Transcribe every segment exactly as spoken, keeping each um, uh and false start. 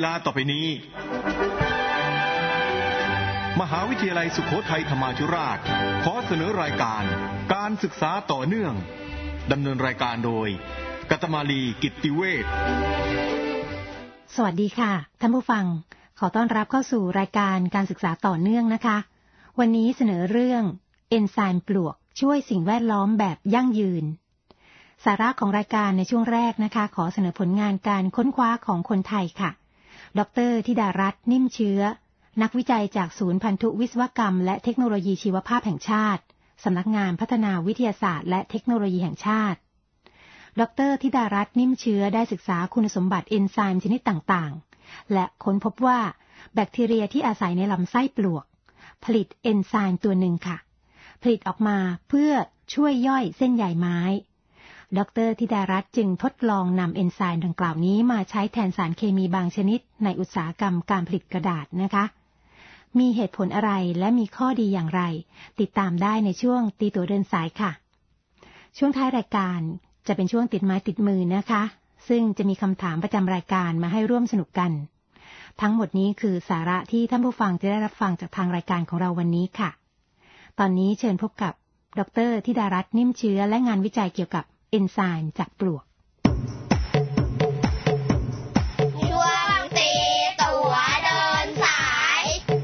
ลาต่อไปนี้มหาวิทยาลัยสุโขทัยธรรมาธิราชขอเสนอรายการการศึกษาต่อเนื่องดำเนินรายการโดยกัตมาลีกิตติเวชสวัสดีค่ะท่านผู้ฟังขอต้อนรับเข้าสู่รายการการศึกษาต่อเนื่องนะคะวันนี้เสนอเรื่องเอนไซม์ปลวกช่วยสิ่งแวดล้อมแบบยั่งยืนสาระของรายการในช่วงแรกนะคะขอเสนอผลงานการค้นคว้าของคนไทยค่ะดร.ธิดารัตน์นิ่มเชื้อนักวิจัยจากศูนย์พันธุวิศวกรรมและเทคโนโลยีชีวภาพแห่งชาติสำนักงานพัฒนาวิทยาศาสตร์และเทคโนโลยีแห่งชาติดร.ธิดารัตน์นิ่มเชื้อได้ศึกษาคุณสมบัติเอนไซม์ชนิดต่างๆและค้นพบว่าแบคทีเรียที่อาศัยในลำไส้ปลวกผลิตเอนไซม์ตัวหนึ่งค่ะผลิตออกมาเพื่อช่วยย่อยเส้นใยไม้ดร.ธิดารัตน์จึงทดลองนำเอนไซม์ดังกล่าวนี้มาใช้แทนสารเคมีบางชนิดในอุตสาหกรรมการผลิตกระดาษนะคะมีเหตุผลอะไรและมีข้อดีอย่างไรติดตามได้ในช่วงตีตัวเดินสายค่ะช่วงท้ายรายการจะเป็นช่วงติดไม้ติดมือนะคะซึ่งจะมีคำถามประจำรายการมาให้ร่วมสนุกกันทั้งหมดนี้คือสาระที่ท่านผู้ฟังจะได้รับฟังจากทางรายการของเราวันนี้ค่ะตอนนี้เชิญพบกับดร.ธิดารัตน์นิ่มเชื้อและงานวิจัยเกี่ยวกับเอนไซม์จากปลวกช่วงตีตัวเดินสาย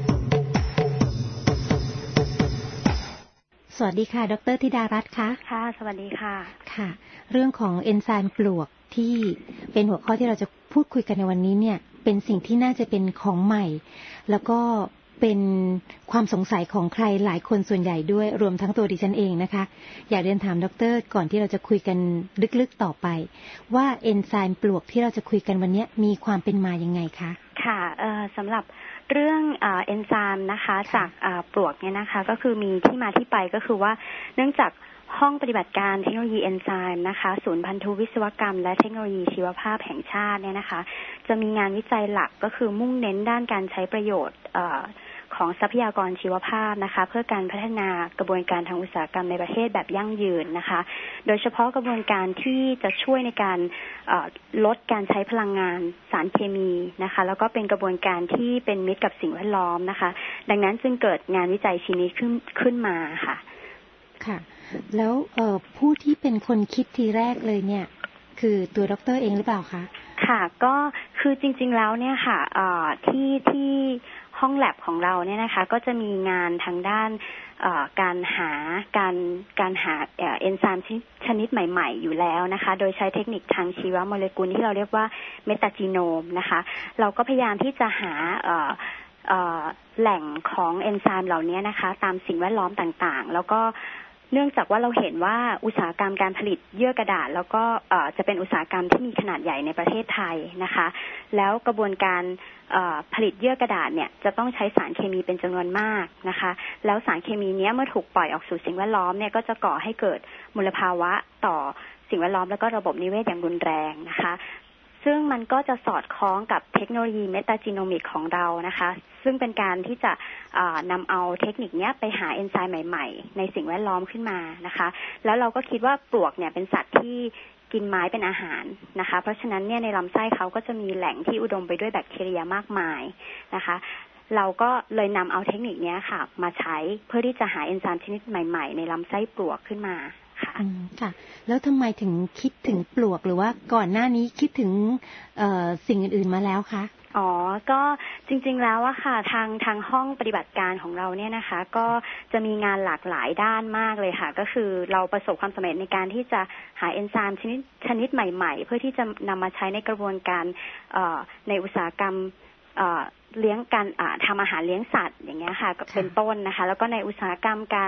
สวัสดีค่ะดร.ธิดารัตน์ค่ะค่ะสวัสดีค่ะค่ะเรื่องของเอนไซม์ปลวกที่เป็นหัวข้อที่เราจะพูดคุยกันในวันนี้เนี่ยเป็นสิ่งที่น่าจะเป็นของใหม่แล้วก็เป็นความสงสัยของใครหลายคนส่วนใหญ่ด้วยรวมทั้งตัวดิฉันเองนะคะอยากเรียนถามดร.ก่อนที่เราจะคุยกันลึกๆต่อไปว่าเอนไซม์ปลวกที่เราจะคุยกันวันนี้มีความเป็นมายังไงคะค่ะเอ่อสำหรับเรื่องเอนไซม์นะคะจากปลวกเนี่ยนะคะก็คือมีที่มาที่ไปก็คือว่าเนื่องจากห้องปฏิบัติการเทคโนโลยีเอนไซม์นะคะศูนย์พันธุวิศวกรรมและเทคโนโลยีชีวภาพแห่งชาติเนี่ยนะคะจะมีงานวิจัยหลักก็คือมุ่งเน้นด้านการใช้ประโยชน์ของทรัพยากรชีวภาพนะคะเพื่อการพัฒนากระบวนการทางอุตสาหกรรมในประเทศแบบยั่งยืนนะคะโดยเฉพาะกระบวนการที่จะช่วยในการลดการใช้พลังงานสารเคมีนะคะแล้วก็เป็นกระบวนการที่เป็นมิตรกับสิ่งแวดล้อมนะคะดังนั้นจึงเกิดงานวิจัยชิ้นนี้ขึ้นขึ้นมาค่ะค่ะแล้วผู้ที่เป็นคนคิดทีแรกเลยเนี่ยคือตัวดร.เองหรือเปล่าคะค่ะก็คือจริงๆแล้วเนี่ยค่ะที่ที่ห้องแลบของเราเนี่ยนะคะก็จะมีงานทางด้านการหาการการหาเอนไซม์ชนิดใหม่ๆอยู่แล้วนะคะโดยใช้เทคนิคทางชีวโมเลกุลที่เราเรียกว่าเมตาจีโนมนะคะเราก็พยายามที่จะหาแหล่งของเอนไซม์เหล่านี้นะคะตามสิ่งแวดล้อมต่างๆแล้วก็เนื่องจากว่าเราเห็นว่าอุตสาหกรรมการผลิตเยื่อกระดาษแล้วก็จะเป็นอุตสาหกรรมที่มีขนาดใหญ่ในประเทศไทยนะคะแล้วกระบวนการผลิตเยื่อกระดาษเนี่ยจะต้องใช้สารเคมีเป็นจำนวนมากนะคะแล้วสารเคมีนี้เมื่อถูกปล่อยออกสู่สิ่งแวดล้อมเนี่ยก็จะก่อให้เกิดมลภาวะต่อสิ่งแวดล้อมแล้วก็ระบบนิเวศอย่างรุนแรงนะคะซึ่งมันก็จะสอดคล้องกับเทคโนโลยีเมตาจีโนมิกของเรานะคะซึ่งเป็นการที่จะนำเอาเทคนิคนี้ไปหาเอนไซม์ใหม่ๆในสิ่งแวดล้อมขึ้นมานะคะแล้วเราก็คิดว่าปลวกเนี่ยเป็นสัตว์ที่กินไม้เป็นอาหารนะคะเพราะฉะนั้นเนี่ยในลำไส้เขาก็จะมีแหล่งที่อุดมไปด้วยแบคทีเรียมากมายนะคะเราก็เลยนำเอาเทคนิคนี้ค่ะมาใช้เพื่อที่จะหาเอนไซม์ชนิดใหม่ๆในลำไส้ปลวกขึ้นมาค่ะค่ะแล้วทำไมถึงคิดถึงปลวกหรือว่าก่อนหน้านี้คิดถึงสิ่งอื่นๆมาแล้วคะอ๋อก็จริงๆแล้วอะค่ะทางทางห้องปฏิบัติการของเราเนี่ยนะคะก็จะมีงานหลากหลายด้านมากเลยค่ะก็คือเราประสบความสำเร็จในการที่จะหาเอนไซม์ชนิดชนิดใหม่ๆเพื่อที่จะนำมาใช้ในกระบวนการในอุตสาหกรรมเลี้ยงการทำอาหารเลี้ยงสัตว์อย่างเงี้ยค่ะเป็นต้นนะคะแล้วก็ในอุตสาหกรรมการ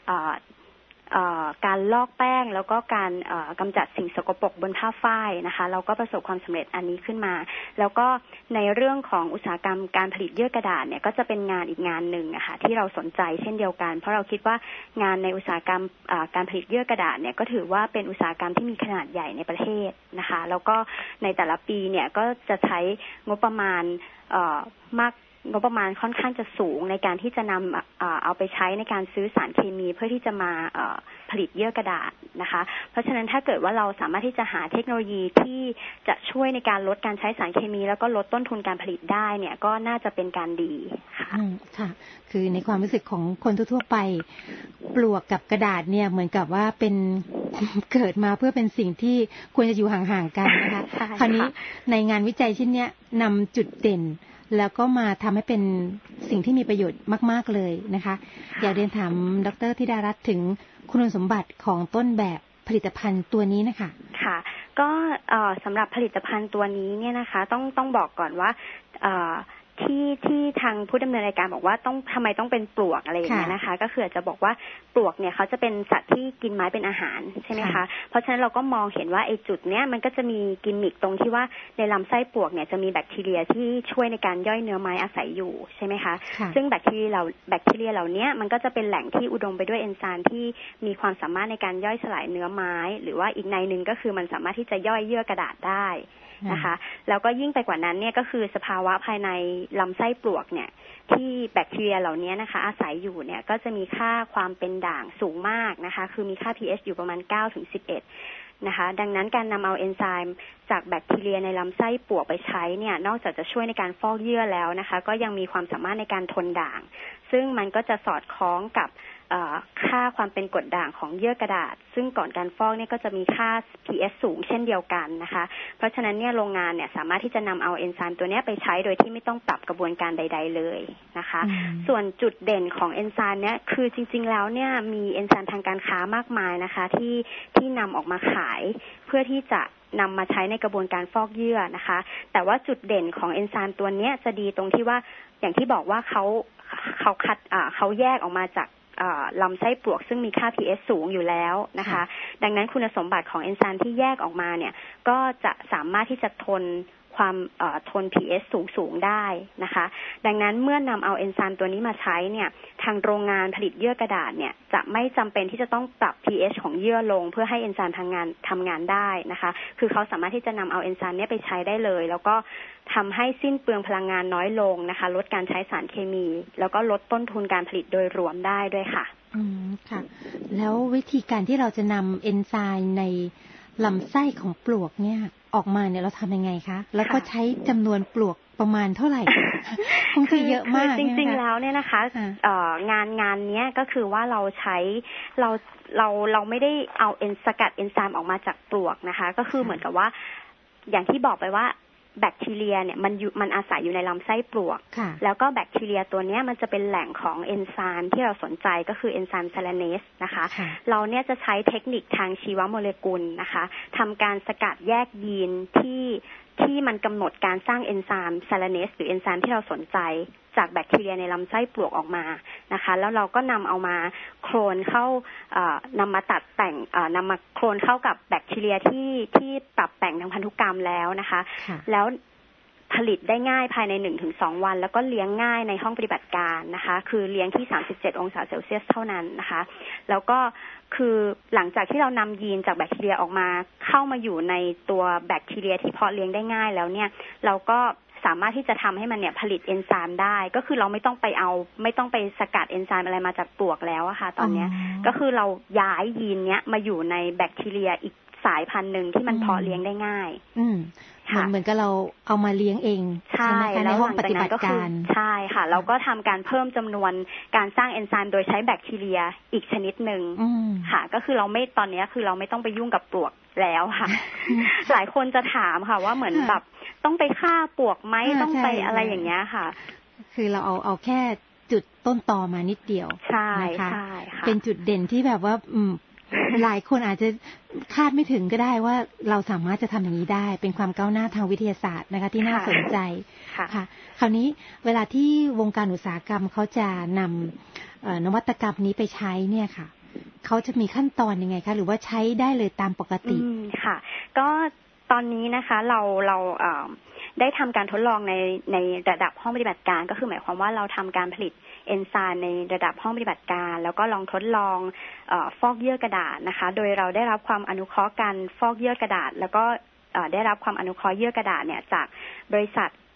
การลอกแป้งแล้วก็การกำจัดสิ่งสกปรกบนผ้าฝ้ายนะคะเราก็ประสบความสำเร็จอันนี้ขึ้นมาแล้วก็ในเรื่องของอุตสาหกรรมการผลิตเยื่อกระดาษเนี่ยก็จะเป็นงานอีกงานหนึ่งนะคะที่เราสนใจเช่นเดียวกันเพราะเราคิดว่างานในอุตสาหกรรมการผลิตเยื่อกระดาษเนี่ยก็ถือว่าเป็นอุตสาหกรรมที่มีขนาดใหญ่ในประเทศนะคะแล้วก็ในแต่ละปีเนี่ยก็จะใช้งบประมาณมากงบประมาณค่อนข้างจะสูงในการที่จะนำเอาไปใช้ในการซื้อสารเคมีเพื่อที่จะมาผลิตเยื่อกระดาษนะคะเพราะฉะนั้นถ้าเกิดว่าเราสามารถที่จะหาเทคโนโลยีที่จะช่วยในการลดการใช้สารเคมีแล้วก็ลดต้นทุนการผลิตได้เนี่ยก็น่าจะเป็นการดีค่ะค่ะคือในความรู้สึกของคนทั่วไปปลวกกับกระดาษเนี่ยเหมือนกับว่าเป็นเกิดมาเพื่อเป็นสิ่งที่ควรจะอยู่ห่างๆกันนะคะคราวนี้ในงานวิจัยชิ้นนี้นำจุดเด่นแล้วก็มาทำให้เป็นสิ่งที่มีประโยชน์มากๆเลยนะคะอยากเรียนถามดร.ธิดารัตน์ถึงคุณสมบัติของต้นแบบผลิตภัณฑ์ตัวนี้นะคะค่ะก็สำหรับผลิตภัณฑ์ตัวนี้เนี่ยนะคะต้องต้องบอกก่อนว่าที่ที่ทางผู้ดำเนินรายการบอกว่าต้องทำไมต้องเป็นปลวกอะไรอย่างเงี้ยนะคะก็คืออาจจะบอกว่าปลวกเนี่ยเขาจะเป็นสัตว์ที่กินไม้เป็นอาหารใช่ไหมคะเพราะฉะนั้นเราก็มองเห็นว่าไอ้จุดเนี้ยมันก็จะมีกิมมิคตรงที่ว่าในลำไส้ปลวกเนี่ยจะมีแบคทีเรียที่ช่วยในการย่อยเนื้อไม้อาศัยอยู่ใช่ไหมคะซึ่งแบคทีเรียเราแบคทีเรียเหล่านี้มันก็จะเป็นแหล่งที่อุดมไปด้วยเอนไซม์ที่มีความสามารถในการย่อยสลายเนื้อไม้หรือว่าอีกในนึงก็คือมันสามารถที่จะย่อยเยื่อกระดาษได้นะคะแล้วก็ยิ่งไปกว่านั้นเนี่ยก็คือสภาวะภายในลำไส้ปลวกเนี่ยที่แบคทีเรียเหล่านี้นะคะอาศัยอยู่เนี่ยก็จะมีค่าความเป็นด่างสูงมากนะคะคือมีค่า pH อยู่ประมาณ เก้าถึงสิบเอ็ด นะคะดังนั้นการนำเอาเอนไซม์จากแบคทีเรียในลำไส้ปลวกไปใช้เนี่ยนอกจากจะช่วยในการฟอกเยื่อแล้วนะคะก็ยังมีความสามารถในการทนด่างซึ่งมันก็จะสอดคล้องกับค่าความเป็นกรดด่างของเยื่อกระดาษซึ่งก่อนการฟอกเนี่ยก็จะมีค่า pH สูงเช่นเดียวกันนะคะเพราะฉะนั้นเนี่ยโรงงานเนี่ยสามารถที่จะนำเอาเอนไซม์ตัวนี้ไปใช้โดยที่ไม่ต้องปรับกระบวนการใดๆเลยนะคะส่วนจุดเด่นของเอนไซม์เนี่ยคือจริงๆแล้วเนี่ยมีเอนไซม์ทางการค้ามากมายนะคะที่ที่นำออกมาขายเพื่อที่จะนำมาใช้ในกระบวนการฟอกเยื่อนะคะแต่ว่าจุดเด่นของเอนไซม์ตัวนี้จะดีตรงที่ว่าอย่างที่บอกว่าเขาเขาคัดอ่าเขาแยกออกมาจากลำไส้ปลวกซึ่งมีค่า pH สูงอยู่แล้วนะคะดังนั้นคุณสมบัติของเอนไซม์ที่แยกออกมาเนี่ยก็จะสามารถที่จะทนความทน pH สูงสูงได้นะคะดังนั้นเมื่อนำเอาเอนไซม์ตัวนี้มาใช้เนี่ยทางโรงงานผลิตเยื่อกระดาษเนี่ยจะไม่จำเป็นที่จะต้องปรับ pH ของเยื่อลงเพื่อให้เอนไซม์ทำงานทำงานได้นะคะคือเขาสามารถที่จะนำเอาเอนไซม์นี้ไปใช้ได้เลยแล้วก็ทำให้สิ้นเปลืองพลังงานน้อยลงนะคะลดการใช้สารเคมีแล้วก็ลดต้นทุนการผลิตโดยรวมได้ด้วยค่ะอืมค่ะแล้ววิธีการที่เราจะนำเอนไซม์ในลำไส้ของปลวกเนี่ยออกมาเนี่ยเราทำยังไงคะแล้วก็ใช้จำนวนปลวกประมาณเท่าไหร่คงจะเยอะมากจริงๆแล้วเนี่ยนะคะงานงานนี้ก็คือว่าเราใช้เราเราเราไม่ได้เอาเอนสกัดเอนไซม์ออกมาจากปลวกนะคะก็คือเหมือนกับว่าอย่างที่บอกไปว่าแบคทีเรียเนี่ยมันอยู่มันอาศัยอยู่ในลำไส้ปลวกแล้วก็แบคทีเรียตัวนี้มันจะเป็นแหล่งของเอนไซม์ที่เราสนใจก็คือเอนไซม์ไซลาเนสนะคะเราเนี่ยจะใช้เทคนิคทางชีวโมเลกุลนะคะทำการสกัดแยกยีนที่ที่มันกำหนดการสร้างเอนไซม์ไซลาเนสหรือเอนไซม์ที่เราสนใจจากแบคทีเรียในลำไส้ปลวกออกมานะคะแล้วเราก็นำเอามาโคลนเข้านำมาตัดแต่งนำมาโคลนเข้ากับแบคทีเรียที่ที่ปรับแต่งทางพันธุกรรมแล้วนะคะแล้วผลิตได้ง่ายภายใน หนึ่งถึงสอง วันแล้วก็เลี้ยงง่ายในห้องปฏิบัติการนะคะคือเลี้ยงที่สามสิบเจ็ดองศาเซลเซียสเท่านั้นนะคะแล้วก็คือหลังจากที่เรานำยีนจากแบคทีเรียออกมาเข้ามาอยู่ในตัวแบคทีเรียที่เพาะเลี้ยงได้ง่ายแล้วเนี่ยเราก็สามารถที่จะทำให้มันเนี่ยผลิตเอนไซม์ได้ก็คือเราไม่ต้องไปเอาไม่ต้องไปสกัดเอนไซม์อะไรมาจากปลวกแล้วอะค่ะตอนนี้ก็คือเราย้ายยีนเนี้ยมาอยู่ในแบคทีเรียอีกสายพันธุ์หนึ่งที่มันเพาะเลี้ยงได้ง่ายอืมเหมือนเหมือนกับเราเอามาเลี้ยงเองใช่ไหมคะในห้องปฏิบัติการใช่ค่ะเราก็ทำการเพิ่มจำนวนการสร้างเอนไซม์โดยใช้แบคทีเรียอีกชนิดหนึ่งค่ะก็คือเราไม่ตอนนี้คือเราไม่ต้องไปยุ่งกับปลวกแล้วค่ะหลายคนจะถามค่ะว่าเหมือนแบบต้องไปฆ่าปลวกไหมต้องไปอะไรอย่างเงี้ยค่ะคือเราเอาเอาแค่จุดต้นตอมานิดเดียวใช่นะคะเป็นจุดเด่นที่แบบว่าหลายคนอาจจะคาดไม่ถึงก็ได้ว่าเราสามารถจะทำอย่างนี้ได้เป็นความก้าวหน้าทางวิทยาศาสตร์นะคะที่น่าสนใจค่ะคราวนี้เวลาที่วงการอุตสาหกรรมเขาจะนำนวัตกรรมนี้ไปใช้เนี่ยค่ะเขาจะมีขั้นตอนยังไงคะหรือว่าใช้ได้เลยตามปกติค่ะก็ตอนนี้นะคะเราเราได้ทำการทดลองในในระดับห้องปฏิบัติการก็คือหมายความว่าเราทำการผลิตเอนไซม์ในระดับห้องปฏิบัติการแล้วก็ลองทดลองเอ่อฟอกเยื่อกระดาษนะคะโดยเราได้รับความอนุเคราะห์การฟอกเยื่อกระดาษแล้วก็ได้รับความอนุเคราะห์เยื่อกระดาษเนี่ยจากบริษัท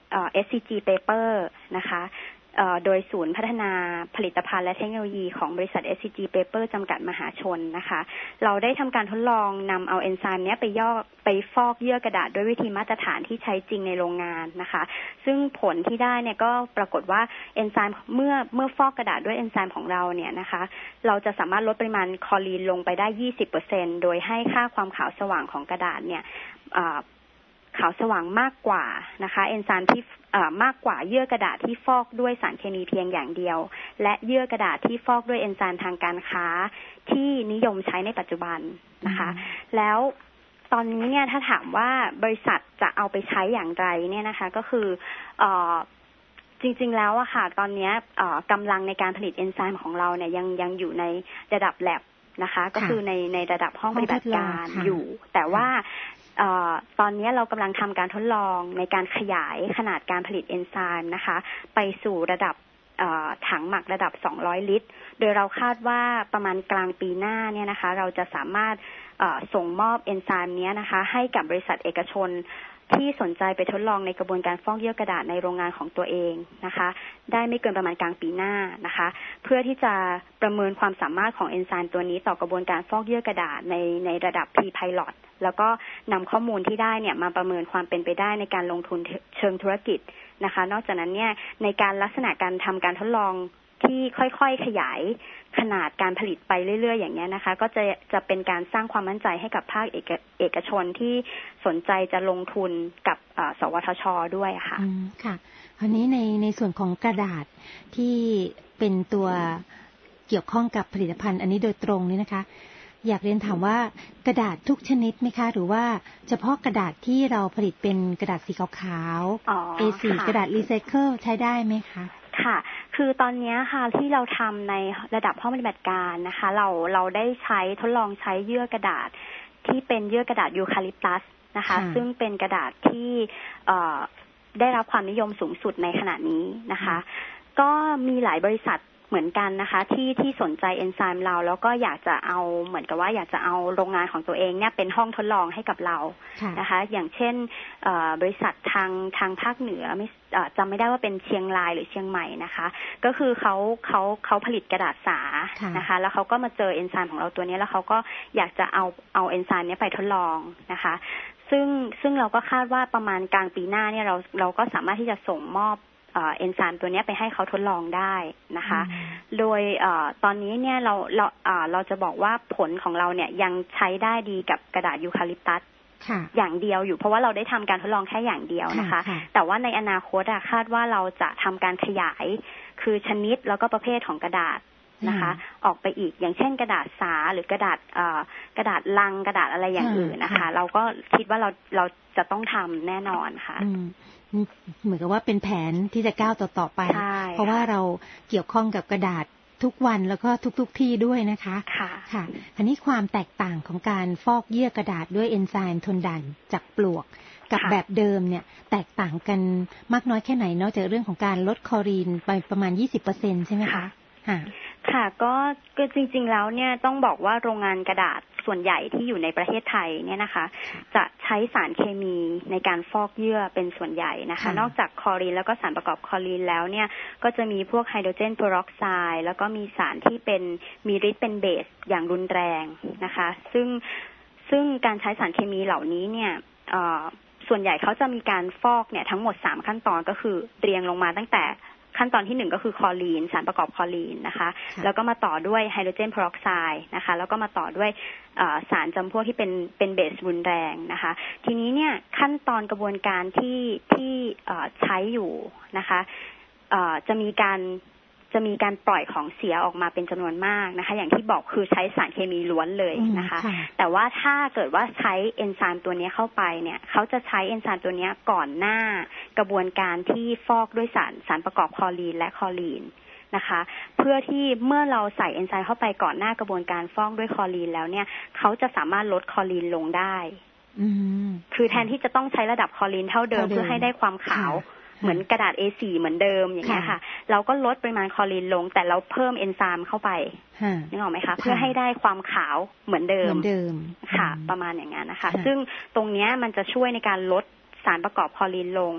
เอ่อ เอส ซี จี Paper นะคะโดยศูนย์พัฒนาผลิตภัณฑ์และเทคโนโลยีของบริษัท เอส ซี จี Paper จำกัดมหาชนนะคะเราได้ทำการทดลองนำเอาเอนไซม์นี้ไปย่อไปฟอกเยื่อกระดาษด้วยวิธีมาตรฐานที่ใช้จริงในโรงงานนะคะซึ่งผลที่ได้เนี่ยก็ปรากฏว่าเอนไซม์เมื่อเมื่อฟอกกระดาษด้วยเอนไซม์ของเราเนี่ยนะคะเราจะสามารถลดปริมาณคลอรีนลงไปได้ ยี่สิบเปอร์เซ็นต์ โดยให้ค่าความขาวสว่างของกระดาษเนี่ยขาวสว่างมากกว่านะคะเอนไซม์ที่มากกว่าเยื่อกระดาษที่ฟอกด้วยสารเคมีเพียงอย่างเดียวและเยื่อกระดาษที่ฟอกด้วยเอนไซม์ทางการค้าที่นิยมใช้ในปัจจุบันนะคะแล้วตอนนี้เนี่ยถ้าถามว่าบริษัทจะเอาไปใช้อย่างไรเนี่ยนะคะก็คือเอ่อจริงๆแล้วอะค่ะตอนนี้กำลังในการผลิตเอนไซม์ของเราเนี่ยยังยังอยู่ในระดับ lab นะคะก็คือในในระดับห้องปฏิบัติการอยู่แต่ว่าตอนนี้เรากำลังทำการทดลองในการขยายขนาดการผลิตเอนไซม์นะคะไปสู่ระดับถังหมักระดับสองร้อยลิตรโดยเราคาดว่าประมาณกลางปีหน้าเนี่ยนะคะเราจะสามารถส่งมอบเอนไซม์นี้นะคะให้กับบริษัทเอกชนที่สนใจไปทดลองในกระบวนการฟอกเยื่อกระดาษในโรงงานของตัวเองนะคะได้ไม่เกินประมาณกลางปีหน้านะคะเพื่อที่จะประเมินความสามารถของเอนไซม์ตัวนี้ต่อกระบวนการฟอกเยื่อกระดาษในในระดับ Pre-Pilot แล้วก็นำข้อมูลที่ได้เนี่ยมาประเมินความเป็นไปได้ในการลงทุนเชิงธุรกิจนะคะนอกจากนั้นเนี่ยในการลักษณะการทำการทดลองที่ค่อยๆขยายขนาดการผลิตไปเรื่อยๆอย่างนี้นะคะก็จะจะเป็นการสร้างความมั่นใจให้กับภาคเอกเอกชนที่สนใจจะลงทุนกับสวทช.ด้วยค่ะอืมค่ะคราวนี้ในในส่วนของกระดาษที่เป็นตัวเกี่ยวข้องกับผลิตภัณฑ์อันนี้โดยตรงนี่นะคะอยากเรียนถามว่ากระดาษทุกชนิดไหมคะหรือว่าเฉพาะกระดาษที่เราผลิตเป็นกระดาษสีขาวๆ เอ สี่ กระดาษรีไซเคิลใช้ได้ไหมคะค่ะคือตอนนี้ค่ะที่เราทำในระดับห้องปฏิบัติการนะคะเราเราได้ใช้ทดลองใช้เยื่อกระดาษที่เป็นเยื่อกระดาษยูคาลิปตัสนะคะซึ่งเป็นกระดาษที่ได้รับความนิยมสูงสุดในขณะนี้นะคะก็มีหลายบริษัทเหมือนกันนะคะที่ที่สนใจเอนไซม์เราแล้วก็อยากจะเอาเหมือนกับว่าอยากจะเอาโรงงานของตัวเองเนี่ยเป็นห้องทดลองให้กับเรานะคะอย่างเช่นบริษัททางทางภาคเหนือไม่จำไม่ได้ว่าเป็นเชียงรายหรือเชียงใหม่นะคะก็คือเขาเขาเขาผลิตกระดาษสานะคะแล้วเขาก็มาเจอเอนไซม์ของเราตัวนี้แล้วเขาก็อยากจะเอาเอาเอนไซม์นี้ไปทดลองนะคะซึ่งซึ่งเราก็คาดว่าประมาณกลางปีหน้าเนี่ยเราเราก็สามารถที่จะส่งมอบเอนไซม์ตัวนี้ไปให้เขาทดลองได้นะคะโดยตอนนี้เนี่ยเราเราเราจะบอกว่าผลของเราเนี่ยยังใช้ได้ดีกับกระดาษยูคาลิปตัสอย่างเดียวอยู่เพราะว่าเราได้ทำการทดลองแค่อย่างเดียวนะคะแต่ว่าในอนาคตคาดว่าเราจะทำการขยายคือชนิดแล้วก็ประเภทของกระดาษนะคะออกไปอีกอย่างเช่นกระดาษสาหรือกระดาษกระดาษลังกระดาษอะไรอย่างอื่นนะคะเราก็คิดว่าเราเราจะต้องทำแน่นอนค่ะเหมือนกับว่าเป็นแผนที่จะก้าวต่อๆไปเพราะว่าเราเกี่ยวข้องกับกระดาษทุกวันแล้วก็ทุกๆที่ด้วยนะคะค่ะค่ะอันนี้ความแตกต่างของการฟอกเยื่อกระดาษด้วยเอนไซม์ทนด่านจากปลวกกับแบบเดิมเนี่ยแตกต่างกันมากน้อยแค่ไหนนอกจากเรื่องของการลดคลอรีนไปประมาณ ยี่สิบเปอร์เซ็นต์ ใช่ไหมคะค่ะค่ะก็ก็จริงๆแล้วเนี่ยต้องบอกว่าโรงงานกระดาษส่วนใหญ่ที่อยู่ในประเทศไทยเนี่ยนะคะจะใช้สารเคมีในการฟอกเยื่อเป็นส่วนใหญ่นะคะนอกจากคลอรีนแล้วก็สารประกอบคลอรีนแล้วเนี่ยก็จะมีพวกไฮโดรเจนเปอร์ออกไซด์แล้วก็มีสารที่เป็นมีฤทธิ์เป็นเบสอย่างรุนแรงนะคะซึ่งซึ่งการใช้สารเคมีเหล่านี้เนี่ยส่วนใหญ่เขาจะมีการฟอกเนี่ยทั้งหมดสามขั้นตอนก็คือเรียงลงมาตั้งแต่ขั้นตอนที่หนึ่งก็คือคลอรีนสารประกอบคลอรีนนะคะแล้วก็มาต่อด้วยไฮโดรเจนเปอร์ออกไซด์นะคะแล้วก็มาต่อด้วยสารจำพวกที่เป็นเป็นเบสรุนแรงนะคะทีนี้เนี่ยขั้นตอนกระบวนการที่ที่ใช้อยู่นะคะจะมีการจะมีการปล่อยของเสียออกมาเป็นจำนวนมากนะคะอย่างที่บอกคือใช้สารเคมีล้วนเลยนะคะแต่ว่าถ้าเกิดว่าใช้เอนไซม์ตัวนี้เข้าไปเนี่ยเขาจะใช้เอนไซม์ตัวนี้ก่อนหน้ากระบวนการที่ฟอกด้วยสารสารประกอบคลอรีนและคลอรีนนะคะเพื่อที่เมื่อเราใส่เอนไซม์เข้าไปก่อนหน้ากระบวนการฟอกด้วยคลอรีนแล้วเนี่ยเขาจะสามารถลดคลอรีนลงได้คือแทนที่จะต้องใช้ระดับคลอรีนเท่าเดิมเพื่อให้ได้ความขาวเหมือนกระดาษ เอ โฟร์ เหมือนเดิมอย่างเงี้ยค่ะเราก็ลดปริมาณคลอรีนลงแต่เราเพิ่มเอนไซม์เข้าไปนึกออกไหมคะเพื่อให้ได้ความขาวเหมือนเดิมค่ะประมาณอย่างนั้นนะคะซึ่งตรงเนี้ยมันจะช่วยในการลดสารประกอบคลอรีนลง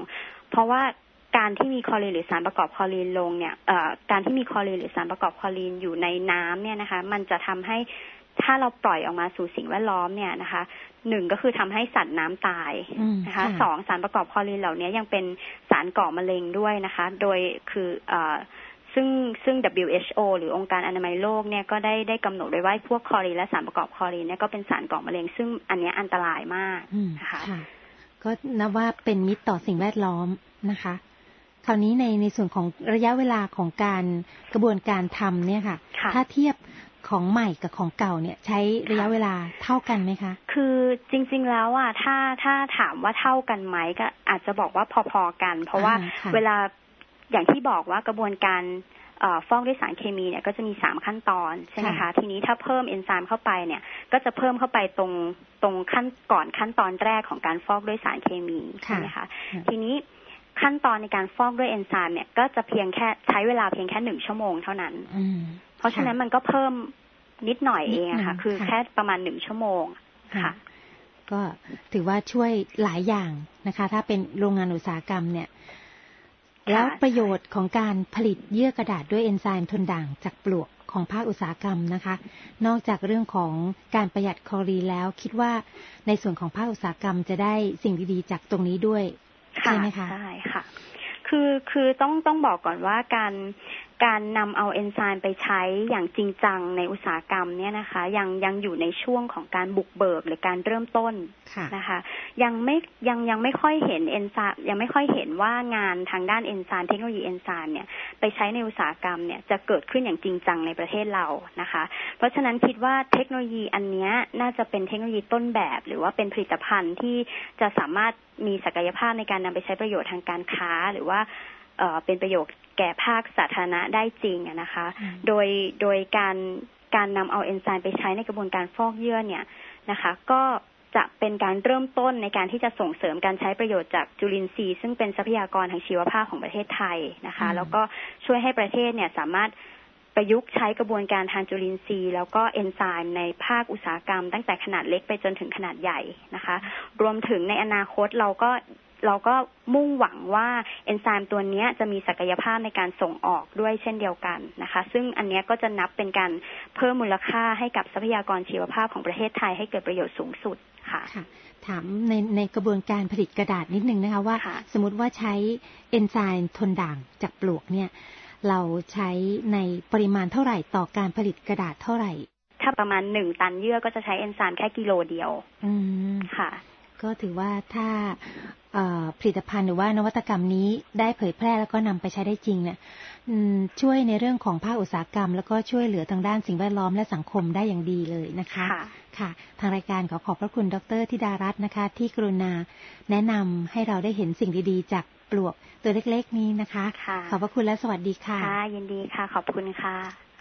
เพราะว่าการที่มีคลอรีนหรือสารประกอบคลอรีนลงเนี่ยเอ่อการที่มีคลอรีนหรือสารประกอบคลอรีนอยู่ในน้ำเนี่ยนะคะมันจะทำให้ถ้าเราปล่อยออกมาสู่สิ่งแวดล้อมเนี่ยนะคะหนึ่งก็คือทำให้สัตว์น้ำตายนะคะสองสารประกอบคลอรีนเหล่านี้ยังเป็นสารก่อมะเร็งด้วยนะคะโดยคือเอ่อซึ่งซึ่ง ดับเบิลยู เอช โอ หรือองค์การอนามัยโลกเนี่ยก็ได้ได้กำหนดไว้ว่าพวกคลอรีนและสารประกอบคลอรีนเนี่ยก็เป็นสารก่อมะเร็งซึ่งอันนี้อันตรายมากนะคะก็นับว่าเป็นมิตรต่อสิ่งแวดล้อมนะคะคราวนี้ในในส่วนของระยะเวลาของการกระบวนการทำเนี่ยค่ะถ้าเทียบของใหม่กับของเก่าเนี่ยใช้ระยะเวลาเท่ากันไหมคะคือจริงๆแล้วอ่ะถ้าถ้าถามว่าเท่ากันไหมก็อาจจะบอกว่าพอๆกันเพราะว่าเวลาอย่างที่บอกว่ากระบวนการฟอกด้วยสารเคมีเนี่ยก็จะมีสามขั้นตอนใช่ไหมคะทีนี้ถ้าเพิ่มเอนไซม์เข้าไปเนี่ยก็จะเพิ่มเข้าไปตรงตรงขั้นก่อนขั้นตอนแรกของการฟอกด้วยสารเคมีใช่ไหมคะทีนี้ขั้นตอนในการฟอกด้วยเอนไซม์เนี่ยก็จะเพียงแค่ใช้เวลาเพียงแค่หนึ่งชั่วโมงเท่านั้นเพราะฉะนั้นมันก็เพิ่มนิดหน่อยเองอะค่ะคือแค่ประมาณหนึ่งชั่วโมงค่ะก็ถือว่าช่วยหลายอย่างนะคะถ้าเป็นโรงงานอุตสาหกรรมเนี่ยแล้วประโยชน์ของการผลิตเยื่อกระดาษด้วยเอนไซม์ทนด่างจากปลวกของภาคอุตสาหกรรมนะคะนอกจากเรื่องของการประหยัดแคลอรี่แล้วคิดว่าในส่วนของภาคอุตสาหกรรมจะได้สิ่งดีๆจากตรงนี้ด้วยใช่ไหมคะใช่ค่ะคือคือต้องต้องบอกก่อนว่าการการนำเอาเอนไซม์ไปใช้อย่างจริงจังในอุตสาหกรรมเนี่ยนะคะยังยังอยู่ในช่วงของการบุกเบิกหรือการเริ่มต้นนะคะยังไม่ยังยังไม่ค่อยเห็นเอนไซม์ยังไม่ค่อยเห็นว่างานทางด้านเอนไซม์เทคโนโลยีเอนไซม์เนี่ยไปใช้ในอุตสาหกรรมเนี่ยจะเกิดขึ้นอย่างจริงจังในประเทศเรานะคะเพราะฉะนั้นคิดว่าเทคโนโลยีอันนี้น่าจะเป็นเทคโนโลยีต้นแบบหรือว่าเป็นผลิตภัณฑ์ที่จะสามารถมีศักยภาพในการนำไปใช้ประโยชน์ทางการค้าหรือว่าเอ่อเป็นประโยชน์แก่ภาคสาธารณะได้จริงนะคะโดยโดยการการนำเอาเอนไซม์ไปใช้ในกระบวนการฟอกเยื่อเนี่ยนะคะก็จะเป็นการเริ่มต้นในการที่จะส่งเสริมการใช้ประโยชน์จากจุลินทรีย์ซึ่งเป็นทรัพยากรทางชีวภาพของประเทศไทยนะคะแล้วก็ช่วยให้ประเทศเนี่ยสามารถประยุกต์ใช้กระบวนการทางจุลินทรีย์แล้วก็เอนไซม์ในภาคอุตสาหกรรมตั้งแต่ขนาดเล็กไปจนถึงขนาดใหญ่นะคะรวมถึงในอนาคตเราก็เราก็มุ่งหวังว่าเอนไซม์ตัวนี้จะมีศักยภาพในการส่งออกด้วยเช่นเดียวกันนะคะซึ่งอันนี้ก็จะนับเป็นการเพิ่มมูลค่าให้กับทรัพยากรชีวภาพของประเทศไทยให้เกิดประโยชน์สูงสุดค่ะถามในในกระบวนการผลิตกระดาษนิดนึงนะคะว่าสมมติว่าใช้เอนไซม์ทนด่างจากปลวกเนี่ยเราใช้ในปริมาณเท่าไหร่ต่อการผลิตกระดาษเท่าไหร่ถ้าประมาณหนึ่งตันเยื่อก็จะใช้เอนไซม์แค่กิโลเดียวอืมค่ะก็ถือว่าถ้าผลิตภัณฑ์หรือว่านวัตกรรมนี้ได้เผยแพร่แล้วก็นำไปใช้ได้จริงเนี่ยช่วยในเรื่องของภาคอุตสาหกรรมแล้วก็ช่วยเหลือทางด้านสิ่งแวดล้อมและสังคมได้อย่างดีเลยนะคะค่ะทางรายการขอขอบพระคุณดร.ธิดารัตน์นะคะที่กรุณาแนะนำให้เราได้เห็นสิ่งดีๆจากปลวกตัวเล็กๆนี้นะคะขอบพระคุณและสวัสดีค่ะค่ะยินดีค่ะขอบคุณค่ะ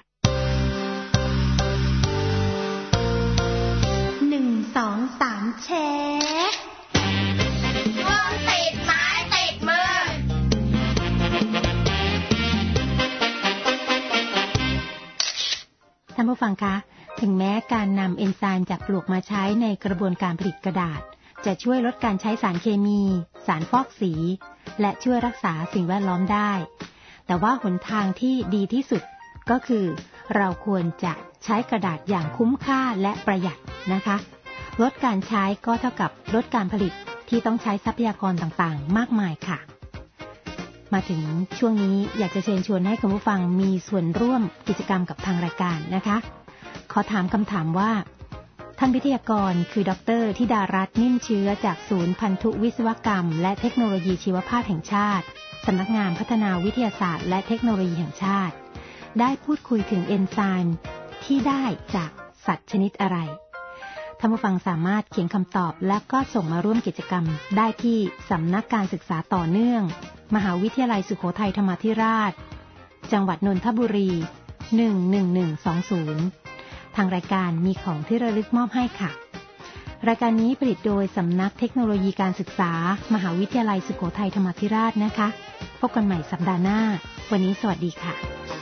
หนึ่งสองสามแชร์วงติดไม้ติดมือท่านผู้ฟังคะถึงแม้การนำเอนไซม์จากปลวกมาใช้ในกระบวนการผลิตกระดาษจะช่วยลดการใช้สารเคมีสารฟอกสีและช่วยรักษาสิ่งแวดล้อมได้แต่ว่าหนทางที่ดีที่สุดก็คือเราควรจะใช้กระดาษอย่างคุ้มค่าและประหยัดนะคะลดการใช้ก็เท่ากับลดการผลิตที่ต้องใช้ทรัพยากรต่างๆมากมายค่ะมาถึงช่วงนี้อยากจะเชิญชวนให้คุณผู้ฟังมีส่วนร่วมกิจกรรมกับทางรายการนะคะขอถามคำถามว่าท่านวิทยากรคือดร.ธิดารัตน์นิ่มเชื้อจากศูนย์พันธุวิศวกรรมและเทคโนโลยีชีวภาพแห่งชาติสำนักงานพัฒนาวิทยาศาสตร์และเทคโนโลยีแห่งชาติได้พูดคุยถึงเอนไซม์ที่ได้จากสัตว์ชนิดอะไรท่านผู้ฟังสามารถเขียนคำตอบและก็ส่งมาร่วมกิจกรรมได้ที่สำนักการศึกษาต่อเนื่องมหาวิทยาลัยสุโขทัยธรรมาธิราชจังหวัดนนทบุรีหนึ่งหนึ่งหนึ่งสองศูนย์ทางรายการมีของที่ระลึกมอบให้ค่ะรายการนี้ผลิตโดยสำนักเทคโนโลยีการศึกษามหาวิทยาลัยสุโขทัยธรรมาธิราชนะคะพบกันใหม่สัปดาห์หน้าวันนี้สวัสดีค่ะ